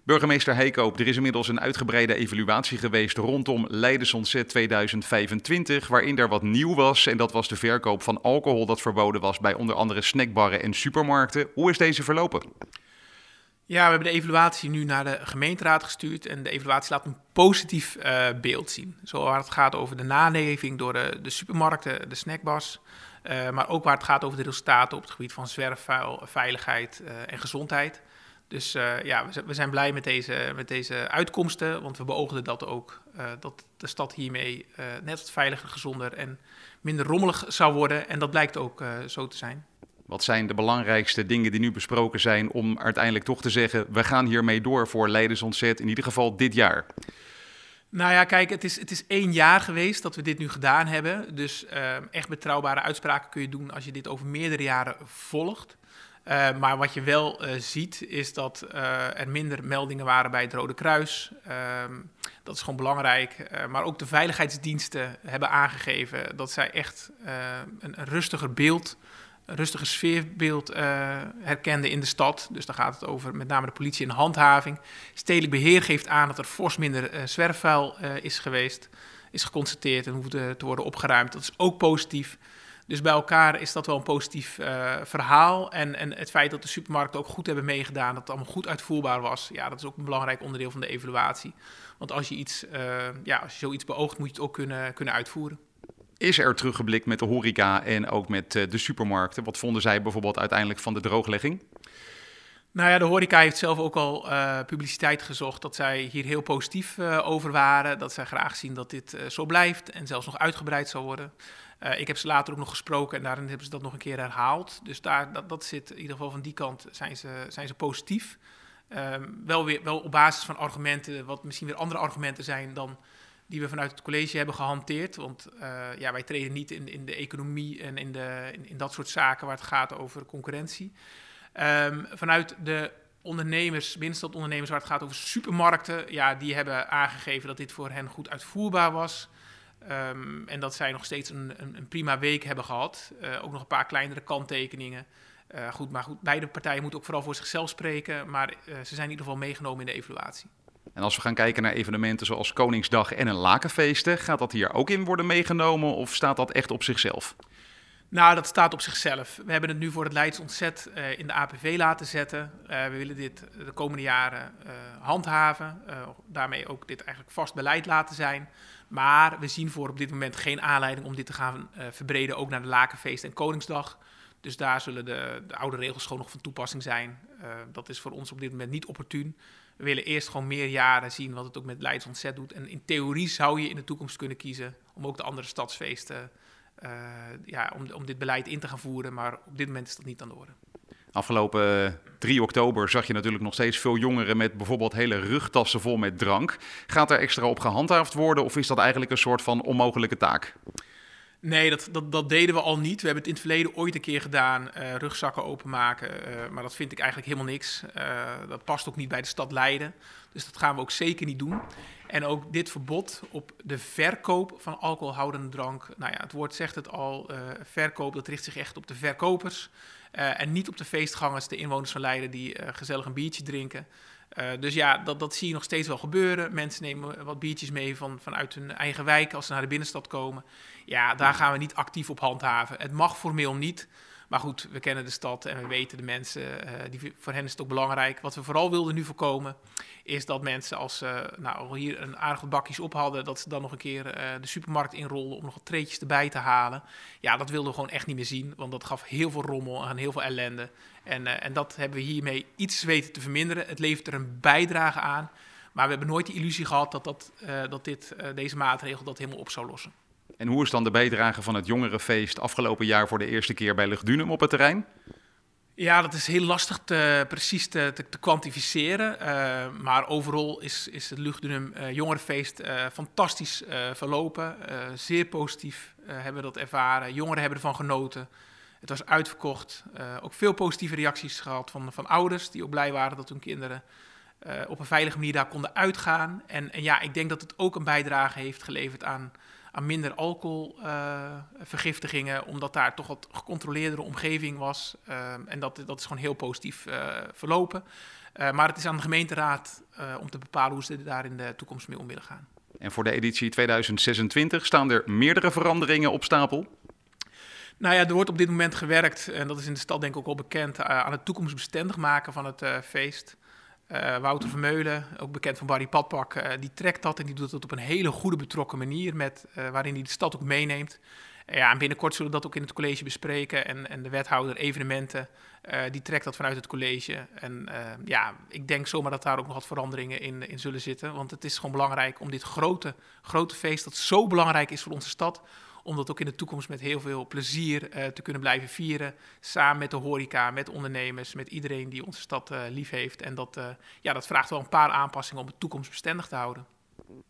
Burgemeester Heikoop, er is inmiddels een uitgebreide evaluatie geweest rondom Leidensontzet 2025, waarin er wat nieuw was. En dat was de verkoop van alcohol dat verboden was bij onder andere snackbarren en supermarkten. Hoe is deze verlopen? Ja, we hebben de evaluatie nu naar de gemeenteraad gestuurd en de evaluatie laat een positief beeld zien. Zo waar het gaat over de naleving door de supermarkten, de snackbars, maar ook waar het gaat over de resultaten op het gebied van zwerfvuil, veiligheid en gezondheid. Dus we zijn blij met deze uitkomsten, want we beoogden dat ook, dat de stad hiermee net wat veiliger, gezonder en minder rommelig zou worden. En dat blijkt ook zo te zijn. Wat zijn de belangrijkste dingen die nu besproken zijn om uiteindelijk toch te zeggen, we gaan hiermee door voor Leidensontzet, in ieder geval dit jaar? Nou ja, kijk, het is 1 jaar geweest dat we dit nu gedaan hebben. Dus echt betrouwbare uitspraken kun je doen als je dit over meerdere jaren volgt. Maar wat je wel ziet, is dat er minder meldingen waren bij het Rode Kruis. Dat is gewoon belangrijk. Maar ook de veiligheidsdiensten hebben aangegeven dat zij echt een rustiger beeld, een rustiger sfeerbeeld herkenden in de stad. Dus dan gaat het over met name de politie en de handhaving. Stedelijk beheer geeft aan dat er fors minder zwerfvuil is geconstateerd en hoeft te worden opgeruimd. Dat is ook positief. Dus bij elkaar is dat wel een positief verhaal. En het feit dat de supermarkten ook goed hebben meegedaan, dat het allemaal goed uitvoerbaar was, ja, dat is ook een belangrijk onderdeel van de evaluatie. Want als je zoiets beoogt, moet je het ook kunnen uitvoeren. Is er teruggeblikt met de horeca en ook met de supermarkten? Wat vonden zij bijvoorbeeld uiteindelijk van de drooglegging? Nou ja, de horeca heeft zelf ook al publiciteit gezocht dat zij hier heel positief over waren. Dat zij graag zien dat dit zo blijft en zelfs nog uitgebreid zal worden. Ik heb ze later ook nog gesproken en daarin hebben ze dat nog een keer herhaald. Dus dat zit in ieder geval van die kant zijn ze positief. Wel op basis van argumenten, wat misschien weer andere argumenten zijn dan die we vanuit het college hebben gehanteerd. Want wij treden niet in de economie en in dat soort zaken waar het gaat over concurrentie. Vanuit de ondernemers, middenstandondernemers waar het gaat over supermarkten, ja, die hebben aangegeven dat dit voor hen goed uitvoerbaar was. En dat zij nog steeds een prima week hebben gehad. Ook nog een paar kleinere kanttekeningen. Maar goed, beide partijen moeten ook vooral voor zichzelf spreken. Maar ze zijn in ieder geval meegenomen in de evaluatie. En als we gaan kijken naar evenementen zoals Koningsdag en een lakenfeesten, gaat dat hier ook in worden meegenomen of staat dat echt op zichzelf? Nou, dat staat op zichzelf. We hebben het nu voor het Leidensontzet in de APV laten zetten. We willen dit de komende jaren handhaven. Daarmee ook dit eigenlijk vast beleid laten zijn. Maar we zien voor op dit moment geen aanleiding om dit te gaan verbreden ook naar de lakenfeest en Koningsdag. Dus daar zullen de oude regels gewoon nog van toepassing zijn. Dat is voor ons op dit moment niet opportun. We willen eerst gewoon meer jaren zien wat het ook met Leidensontzet doet. En in theorie zou je in de toekomst kunnen kiezen om ook de andere stadsfeesten om dit beleid in te gaan voeren. Maar op dit moment is dat niet aan de orde. Afgelopen 3 oktober zag je natuurlijk nog steeds veel jongeren met bijvoorbeeld hele rugtassen vol met drank. Gaat er extra op gehandhaafd worden of is dat eigenlijk een soort van onmogelijke taak? Nee, dat deden we al niet. We hebben het in het verleden ooit een keer gedaan, rugzakken openmaken. Maar dat vind ik eigenlijk helemaal niks. Dat past ook niet bij de stad Leiden. Dus dat gaan we ook zeker niet doen. En ook dit verbod op de verkoop van alcoholhoudende drank. Nou ja, het woord zegt het al. Verkoop, dat richt zich echt op de verkopers. En niet op de feestgangers, de inwoners van Leiden die gezellig een biertje drinken. Dus ja, dat zie je nog steeds wel gebeuren. Mensen nemen wat biertjes mee vanuit hun eigen wijk als ze naar de binnenstad komen. Ja, daar gaan we niet actief op handhaven. Het mag formeel niet. Maar goed, we kennen de stad en we weten de mensen, voor hen is het ook belangrijk. Wat we vooral wilden nu voorkomen, is dat mensen als ze al hier een aardig wat bakjes op hadden, dat ze dan nog een keer de supermarkt inrolden om nog wat treetjes erbij te halen. Ja, dat wilden we gewoon echt niet meer zien, want dat gaf heel veel rommel en heel veel ellende. En dat hebben we hiermee iets weten te verminderen. Het levert er een bijdrage aan, maar we hebben nooit de illusie gehad dat deze maatregel dat helemaal op zou lossen. En hoe is dan de bijdrage van het jongerenfeest afgelopen jaar voor de eerste keer bij Lugdunum op het terrein? Ja, dat is heel lastig precies te kwantificeren. Maar overal is het Lugdunum jongerenfeest fantastisch verlopen. Zeer positief hebben we dat ervaren. Jongeren hebben ervan genoten. Het was uitverkocht. Ook veel positieve reacties gehad van ouders die ook blij waren dat hun kinderen op een veilige manier daar konden uitgaan. En ja, ik denk dat het ook een bijdrage heeft geleverd aan minder alcoholvergiftigingen, omdat daar toch wat gecontroleerdere omgeving was. En dat is gewoon heel positief verlopen. Maar het is aan de gemeenteraad om te bepalen hoe ze daar in de toekomst mee om willen gaan. En voor de editie 2026 staan er meerdere veranderingen op stapel. Nou ja, er wordt op dit moment gewerkt, en dat is in de stad denk ik ook al bekend, aan het toekomstbestendig maken van het feest. Wouter Vermeulen, ook bekend van Barry Padpak, die trekt dat en die doet dat op een hele goede betrokken manier, waarin hij de stad ook meeneemt. Ja, en binnenkort zullen we dat ook in het college bespreken. En de wethouder evenementen, die trekt dat vanuit het college. En ik denk zomaar dat daar ook nog wat veranderingen in zullen zitten. Want het is gewoon belangrijk om dit grote feest, dat zo belangrijk is voor onze stad, om dat ook in de toekomst met heel veel plezier te kunnen blijven vieren. Samen met de horeca, met ondernemers, met iedereen die onze stad lief heeft. En dat vraagt wel een paar aanpassingen om het toekomstbestendig te houden.